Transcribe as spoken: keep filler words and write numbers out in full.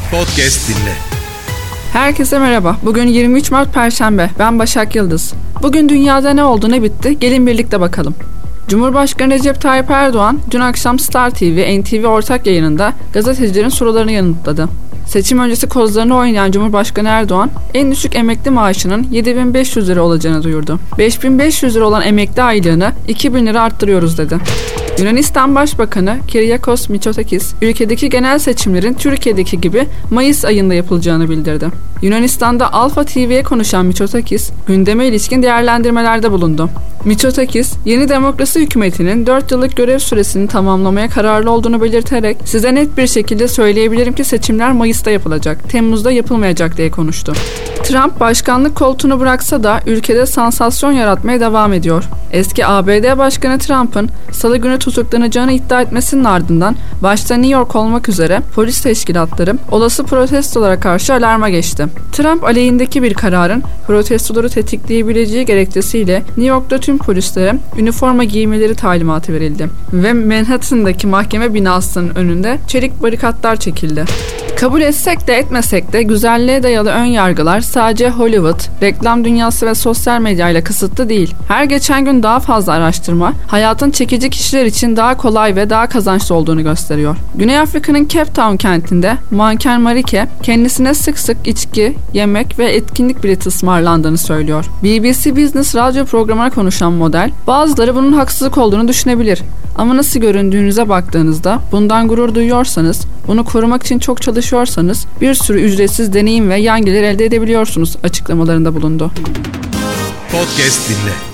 Podcast dinle. Herkese merhaba. Bugün yirmi üç Mart Perşembe. Ben Başak Yıldız. Bugün dünyada ne oldu ne bitti? Gelin birlikte bakalım. Cumhurbaşkanı Recep Tayyip Erdoğan dün akşam Star T V, N T V ortak yayınında gazetecilerin sorularını yanıtladı. Seçim öncesi kozlarını oynayan Cumhurbaşkanı Erdoğan, en düşük emekli maaşının yedi bin beş yüz lira olacağını duyurdu. beş bin beş yüz lira olan emekli aylığını iki bin lira arttırıyoruz dedi. Yunanistan Başbakanı Kyriakos Mitsotakis, ülkedeki genel seçimlerin Türkiye'deki gibi Mayıs ayında yapılacağını bildirdi. Yunanistan'da Alfa T V'ye konuşan Mitsotakis, gündeme ilişkin değerlendirmelerde bulundu. Mitsotakis, yeni demokrasi hükümetinin dört yıllık görev süresini tamamlamaya kararlı olduğunu belirterek, "Size net bir şekilde söyleyebilirim ki seçimler Mayıs'ta yapılacak, Temmuz'da yapılmayacak" diye konuştu. Trump başkanlık koltuğunu bıraksa da ülkede sansasyon yaratmaya devam ediyor. Eski A B D Başkanı Trump'ın Salı günü tutuklanacağını iddia etmesinin ardından başta New York olmak üzere polis teşkilatları olası protestolara karşı alarma geçti. Trump aleyhindeki bir kararın protestoları tetikleyebileceği gerekçesiyle New York'ta tüm polislere üniforma giymeleri talimatı verildi ve Manhattan'daki mahkeme binasının önünde çelik barikatlar çekildi. Kabul etsek de etmesek de güzelliğe dayalı ön yargılar sadece Hollywood, reklam dünyası ve sosyal medyayla kısıtlı değil. Her geçen gün daha fazla araştırma, hayatın çekici kişiler için daha kolay ve daha kazançlı olduğunu gösteriyor. Güney Afrika'nın Cape Town kentinde manken Marike kendisine sık sık içki, yemek ve etkinlik bileti ısmarlandığını söylüyor. B B C Business radyo programına konuşan model, bazıları bunun haksızlık olduğunu düşünebilir. Ama nasıl göründüğünüze baktığınızda, bundan gurur duyuyorsanız, bunu korumak için çok çalışıyorsanız bir sürü ücretsiz deneyim ve yan gelir elde edebiliyorsunuz açıklamalarında bulundu. Podcast dinle.